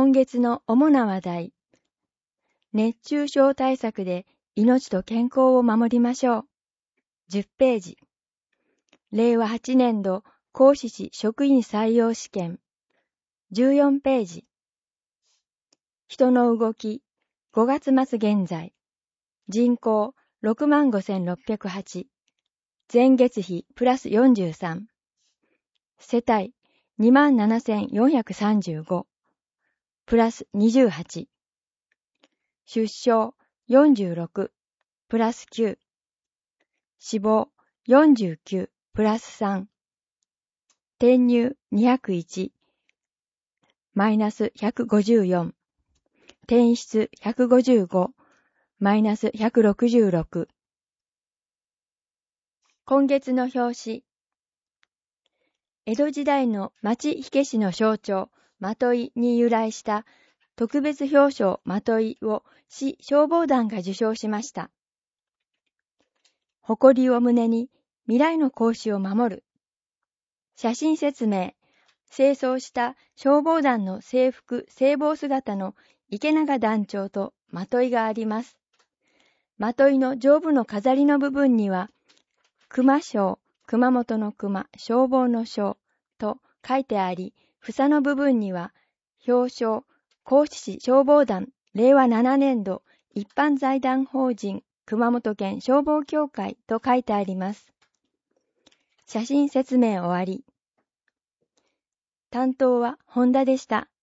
今月の主な話題。熱中症対策で命と健康を守りましょう。10ページ。令和8年度講師士職員採用試験。14ページ。人の動き、5月末現在。人口65,608。前月比プラス43。世帯27,435。プラス28。出生46。プラス9。死亡49。プラス3。転入201。マイナス154。転出155。マイナス166。今月の表紙。江戸時代の町火消しの象徴、まといに由来した特別表彰まといを市消防団が受賞しました。誇りを胸に未来の講師を守る。写真説明。清掃した消防団の制服制帽姿の池永団長とまといがあります。まといの上部の飾りの部分には、熊賞、熊本の熊、消防の賞と書いてあり、房の部分には、表彰、講師士消防団、令和7年度、一般財団法人、熊本県消防協会と書いてあります。写真説明終わり。担当は本田でした。